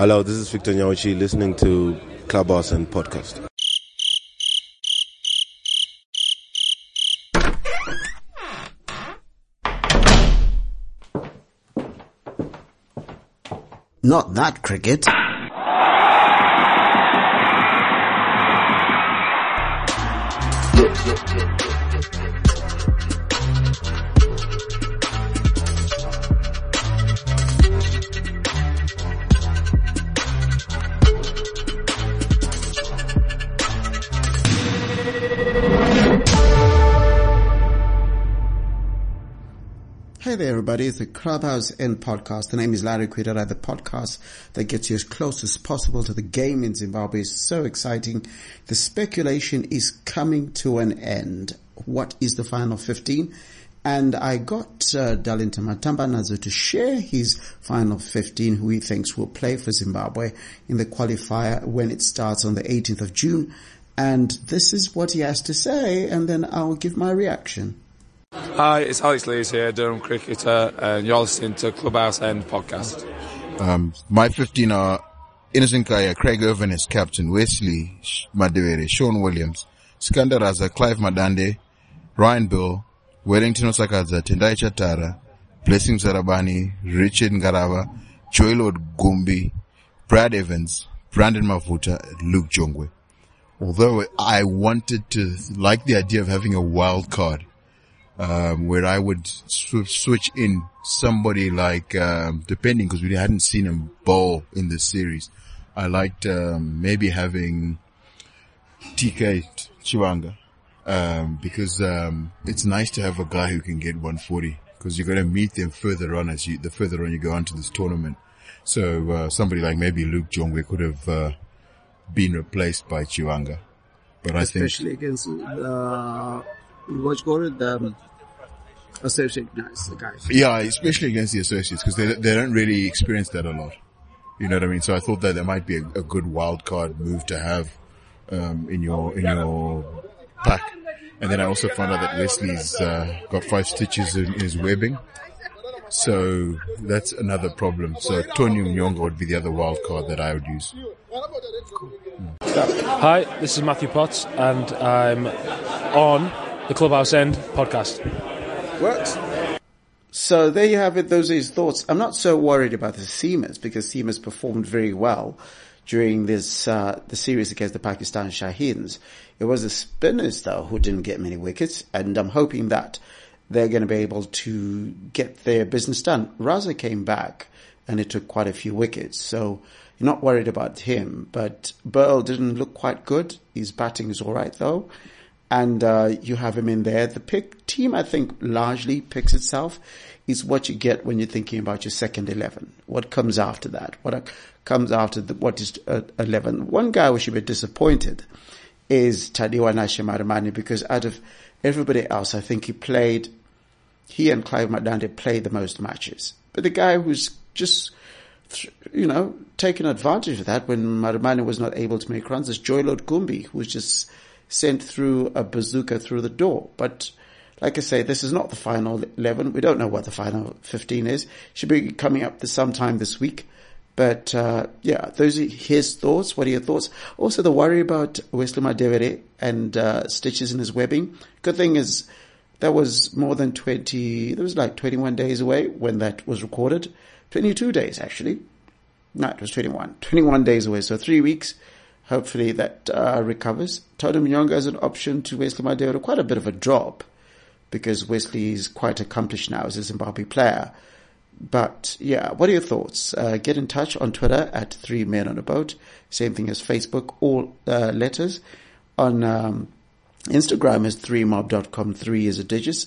Hello, this is Victor Nyaochi listening to Clubhouse and Podcast. Not that cricket. Hey there, everybody. It's the Clubhouse End Podcast. The name is Larry Quidara, the podcast that gets you as close as possible to the game in Zimbabwe. It's so exciting. The speculation is coming to an end. What is the final 15? And I got Dalinta Matambanazo to share his final 15, who he thinks will play for Zimbabwe in the qualifier when it starts on the 18th of June. And this is what he has to say, and then I'll give my reaction. Hi, it's Alex Lees here, Durham cricketer, and you're listening to Clubhouse End Podcast. My 15 are Innocent Kaya, Craig Irvin as captain, Wesley Madewere, Sean Williams, Skandar Raza, Clive Madande, Ryan Bill, Wellington Osakaza, Tendai Chatara, Blessing Sarabani, Richard Ngarava, Joel Gumbi, Brad Evans, Brandon Mafuta, Luke Jongwe. Although I wanted to like the idea of having a wild card, where I would switch in somebody like, depending, because we hadn't seen him bowl in this series. I liked, maybe having TK Chivanga, because, it's nice to have a guy who can get 140, because you're going to meet them further on the further on you go onto this tournament. So, somebody like maybe Luke Jongwe could have, been replaced by Chivanga. But especially against, what you call it, the associate guys. Yeah, especially against the associates, because they don't really experience that a lot. You know what I mean? So I thought that there might be a good wild card move to have in your pack. And then I also found out that Wesley's got 5 stitches in his webbing, so that's another problem. So Tony Mnyonga would be the other wild card that I would use. Hi, this is Matthew Potts, and I'm on the Clubhouse End Podcast. Works. So there you have it. Those are his thoughts. I'm not so worried about the seamers, because seamers performed very well during this the series against the Pakistan Shaheens. It was the spinners, though, who didn't get many wickets, and I'm hoping that they're going to be able to get their business done. Raza came back, and it took quite a few wickets, so you're not worried about him. But Burl didn't look quite good. His batting is all right, though. And you have him in there. The team, I think, largely picks itself. Is what you get when you're thinking about your second 11. What comes after that? What comes after what is 11? One guy we should be disappointed is Tadiwa Nashemaramani, because out of everybody else, I think he and Clive Madande played the most matches. But the guy who's just, taken advantage of that when Maramani was not able to make runs is Joel Gumbi, who was just sent through a bazooka through the door. But like I say, this is not the final 11. We don't know what the final 15 is. Should be coming up sometime this week. But those are his thoughts. What are your thoughts? Also, the worry about Wesley Madewere and stitches in his webbing. Good thing is that was more than 21 days away when that was recorded. 22 days, actually. No, it was 21. 21 days away, so 3 weeks. Hopefully that recovers. Tony Mnyonga as an option to Wesley Madewere, quite a bit of a drop, because Wesley is quite accomplished now as a Zimbabwe player. But yeah, what are your thoughts? Get in touch on Twitter at 3 Men on a Boat. Same thing as Facebook, all letters. On Instagram is 3mob.com. 3 is a digits,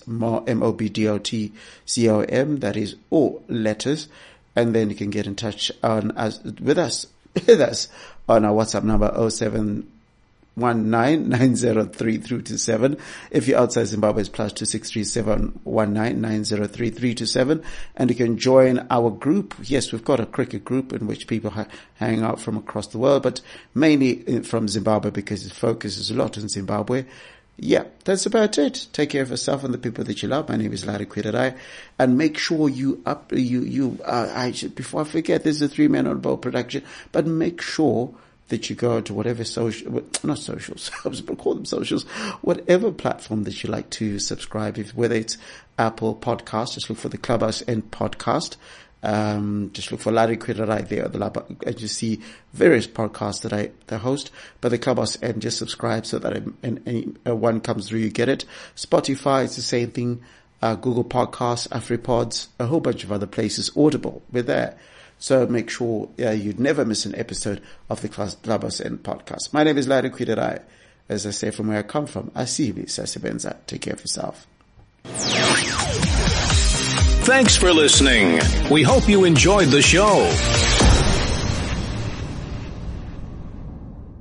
MOBDOTCOM. That is all letters. And then you can get in touch with us on our WhatsApp number 0719903327. If you're outside Zimbabwe, it's +2637199033327. And you can join our group. Yes, we've got a cricket group in which people hang out from across the world, but mainly from Zimbabwe, because it focuses a lot on Zimbabwe. Yeah, that's about it. Take care of yourself and the people that you love. My name is Larry Kwidarai, and make sure before I forget, this is a 3-Man on Board production, but make sure that you go to whatever not socials, I was going to call them socials, whatever platform that you like to subscribe, whether it's Apple Podcast, just look for the Clubhouse End Podcast. Just look for Larry Kwidarai there, and you see various podcasts that I host, but the Clubhouse End, just subscribe so that one comes through, you get it. Spotify, it's the same thing. Google Podcasts, AfriPods, a whole bunch of other places. Audible, we're there. So make sure you'd never miss an episode of the Clubhouse End podcast. My name is Larry Kwidarai. As I say, from where I come from, Asibi Sasebenza. Take care of yourself. Thanks for listening. We hope you enjoyed the show.